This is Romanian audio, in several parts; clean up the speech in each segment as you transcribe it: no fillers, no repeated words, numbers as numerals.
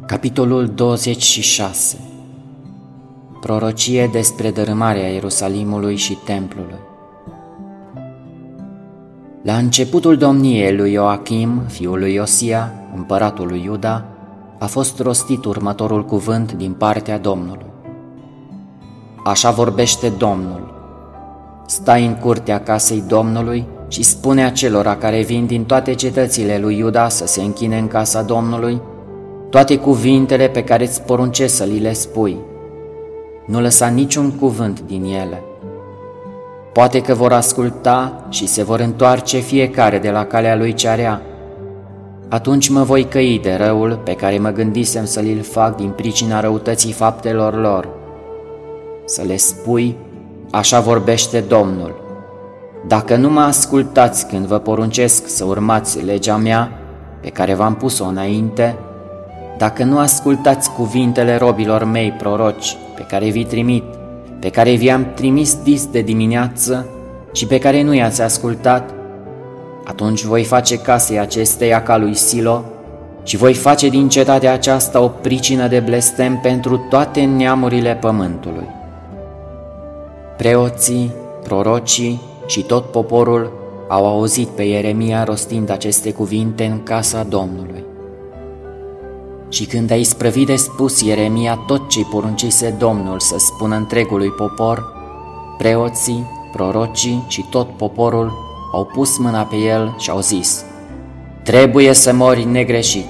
Capitolul 26. Prorocie despre dărâmarea Ierusalimului și templului. La începutul domniei lui Ioachim, fiul lui Iosia, împăratul lui Iuda, a fost rostit următorul cuvânt din partea Domnului. Așa vorbește Domnul: stai în curtea casei Domnului și spune acelora care vin din toate cetățile lui Iuda să se închine în casa Domnului toate cuvintele pe care îți poruncesc să li le spui. Nu lăsa niciun cuvânt din ele. Poate că vor asculta și se vor întoarce fiecare de la calea lui cea rea. Atunci mă voi căi de răul pe care mă gândisem să li-l fac din pricina răutății faptelor lor. Să le spui: așa vorbește Domnul: dacă nu mă ascultați când vă poruncesc să urmați legea mea, pe care v-am pus-o înainte, dacă nu ascultați cuvintele robilor mei proroci, pe care vi trimit, pe care vi-am trimis dis de dimineață și pe care nu i-ați ascultat, atunci voi face casei acesteia ca lui Silo și voi face din cetatea aceasta o pricină de blestem pentru toate neamurile pământului. Preoții, prorocii și tot poporul au auzit pe Ieremia rostind aceste cuvinte în casa Domnului. Și când a isprăvit de spus Ieremia tot ce-i poruncise Domnul să spună întregului popor, preoții, prorocii și tot poporul au pus mâna pe el și au zis: trebuie să mori negreșit.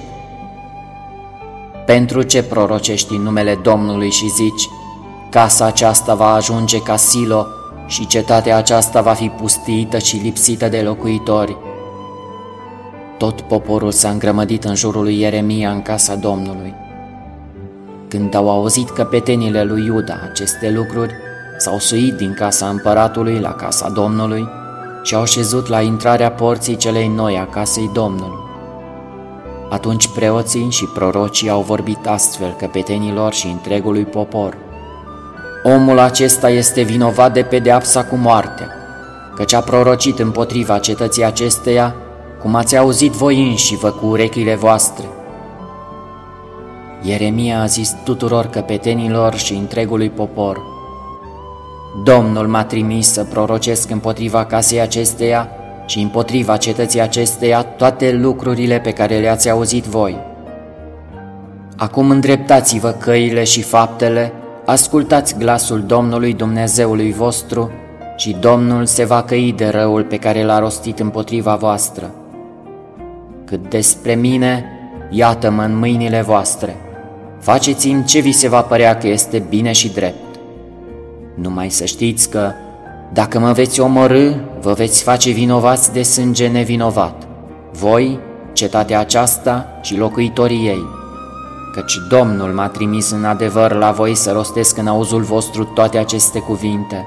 Pentru ce prorocești în numele Domnului și zici: casa aceasta va ajunge ca Silo și cetatea aceasta va fi pustiită și lipsită de locuitori? Tot poporul s-a îngrămădit în jurul lui Ieremia în casa Domnului. Când au auzit căpetenile lui Iuda aceste lucruri, s-au suit din casa împăratului la casa Domnului și au șezut la intrarea porții celei noi a casei Domnului. Atunci preoții și prorocii au vorbit astfel căpetenilor și întregului popor: omul acesta este vinovat de pedeapsa cu moartea, căci a prorocit împotriva cetății acesteia, cum ați auzit voi înși-vă cu urechile voastre. Ieremia a zis tuturor căpetenilor și întregului popor: Domnul m-a trimis să prorocesc împotriva casei acesteia și împotriva cetății acesteia toate lucrurile pe care le-ați auzit voi. Acum îndreptați-vă căile și faptele, ascultați glasul Domnului Dumnezeului vostru și Domnul se va căi de răul pe care l-a rostit împotriva voastră. Cât despre mine, iată-mă în mâinile voastre, faceți-mi ce vi se va părea că este bine și drept. Numai să știți că, dacă mă veți omorî, vă veți face vinovați de sânge nevinovat, voi, cetatea aceasta și locuitorii ei, căci Domnul m-a trimis în adevăr la voi să rostesc în auzul vostru toate aceste cuvinte.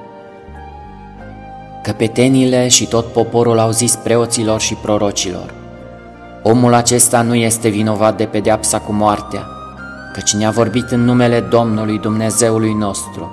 Căpetenile și tot poporul au zis preoților și prorocilor: omul acesta nu este vinovat de pedeapsa cu moartea, căci ne-a vorbit în numele Domnului Dumnezeului nostru.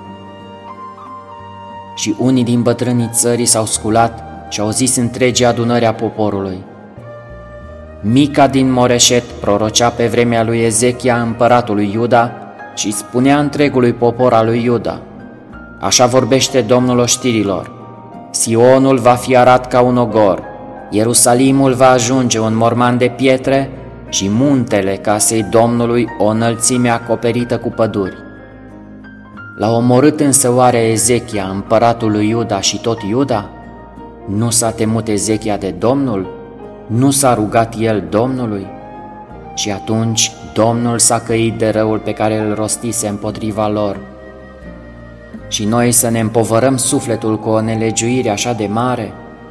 Și unii din bătrânii țării s-au sculat și au zis întregii adunări a poporului: Mica din Moreșet prorocea pe vremea lui Ezechia împăratul lui Iuda și spunea întregului popor al lui Iuda: așa vorbește Domnul oștirilor: Sionul va fi arat ca un ogor, Ierusalimul va ajunge un morman de pietre și muntele casei Domnului o înălțime acoperită cu păduri. L-a omorât însă oare Ezechia împăratul lui Iuda și tot Iuda? Nu s-a temut Ezechia de Domnul? Nu s-a rugat el Domnului? Și atunci Domnul s-a căit de răul pe care îl rostise împotriva lor. Și noi să ne împovărăm sufletul cu o nelegiuire așa de mare?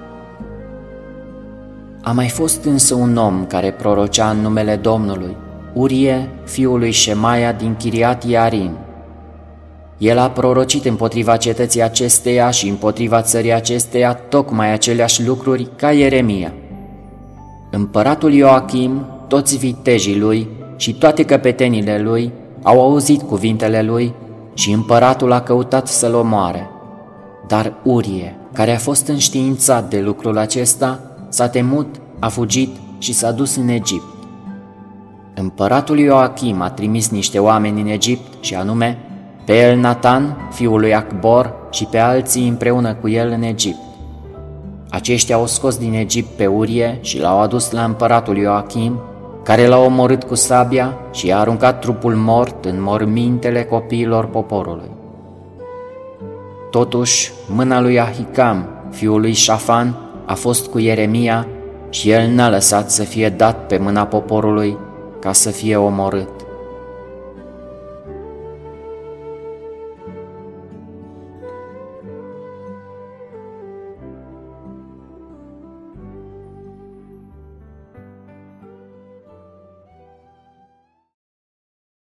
A mai fost însă un om care prorocea în numele Domnului, Urie, fiul lui Șemaia din Chiriat Iarim. El a prorocit împotriva cetății acesteia și împotriva țării acesteia tocmai aceleași lucruri ca Ieremia. Împăratul Ioachim, toți vitejii lui și toate căpetenile lui au auzit cuvintele lui și împăratul a căutat să-l omoare. Dar Urie, care a fost înștiințat de lucrul acesta, s-a temut, a fugit și s-a dus în Egipt. Împăratul Ioachim a trimis niște oameni în Egipt, și anume pe Elnatan, fiul lui Acbor, și pe alții împreună cu el în Egipt. Aceștia au scos din Egipt pe Urie și l-au adus la împăratul Ioachim, care l-a omorât cu sabia și i-a aruncat trupul mort în mormintele copiilor poporului. Totuși, mâna lui Ahicam, fiul lui Șafan, a fost cu Ieremia și el n-a lăsat să fie dat pe mâna poporului ca să fie omorât.